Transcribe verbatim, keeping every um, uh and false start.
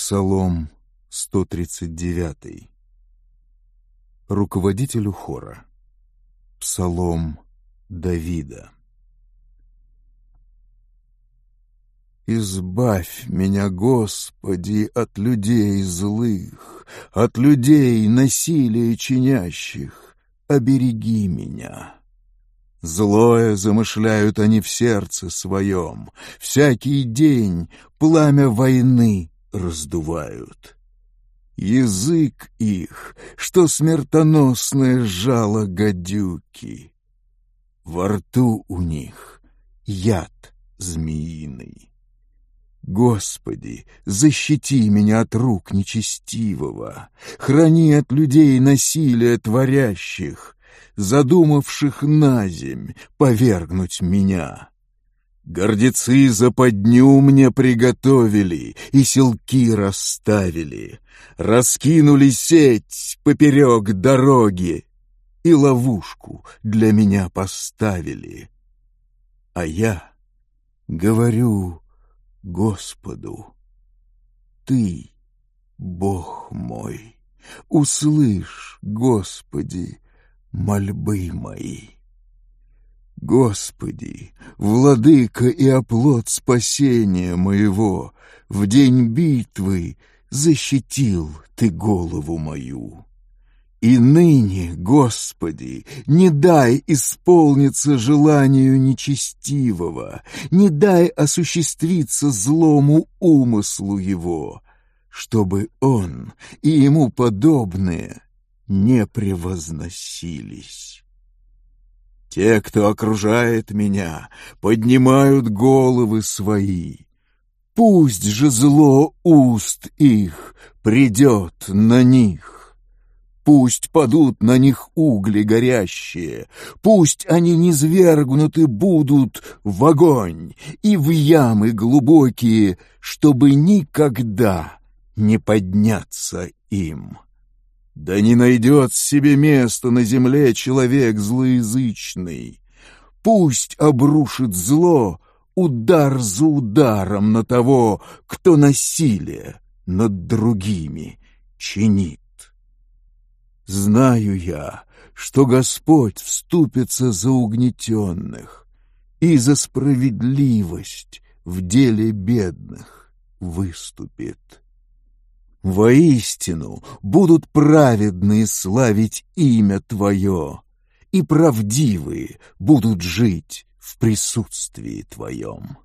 Псалом сто тридцать девять. Руководителю хора. Псалом Давида. «Избавь меня, Господи, от людей злых, от людей насилия чинящих, обереги меня. Злое замышляют они в сердце своем, всякий день пламя войны раздувают. Язык их, что смертоносное жало гадюки, во рту у них яд змеиный. Господи, защити меня от рук нечестивого, храни от людей насилия творящих, задумавших наземь повергнуть меня. Гордецы западню мне приготовили и селки расставили, раскинули сеть поперек дороги и ловушку для меня поставили. А я говорю Господу: Ты, Бог мой, услышь, Господи, мольбы мои. Господи, владыка и оплот спасения моего, в день битвы защитил Ты голову мою. И ныне, Господи, не дай исполниться желанию нечестивого, не дай осуществиться злому умыслу его, чтобы он и ему подобные не превозносились. Те, кто окружает меня, поднимают головы свои. Пусть же зло уст их придет на них. Пусть падут на них угли горящие, пусть они низвергнуты будут в огонь и в ямы глубокие, чтобы никогда не подняться им. Да не найдет себе места на земле человек злоязычный. Пусть обрушит зло удар за ударом на того, кто насилие над другими чинит. Знаю я, что Господь вступится за угнетенных и за справедливость в деле бедных выступит. Воистину будут праведные славить имя Твое, и правдивые будут жить в присутствии Твоем.